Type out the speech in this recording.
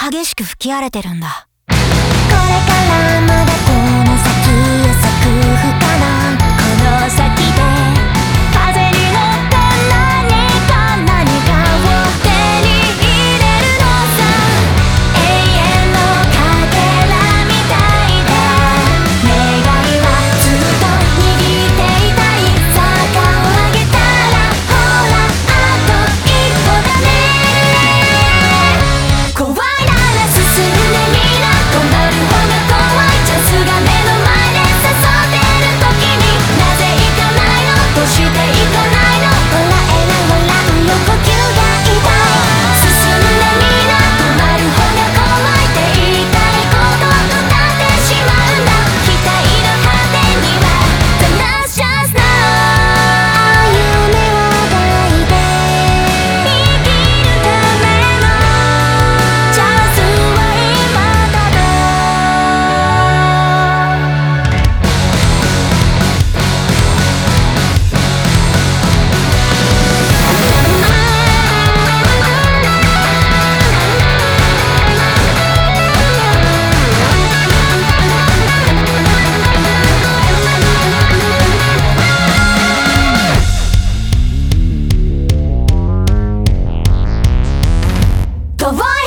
激しく吹き荒れてるんだ。 これからまだこの先へ咲く不可能、この先で風に乗って何かを手に入れるのさ。永遠のかけらみたいだ。願いはずっと握っていたい。坂を上げたらほらあと一歩だね。怖いなら進んでみな。止まる方が怖い。チャンスが目の前で誘ってる時になぜ行かないの、どうして行かないの。笑えない笑うよ呼吸が痛い。進んでみな。止まる方が怖いって言いたいこと歌ってしまうんだ。期待の果てには The last chance now。 夢を抱いて生きるためのチャンスは今だと。飛ぼう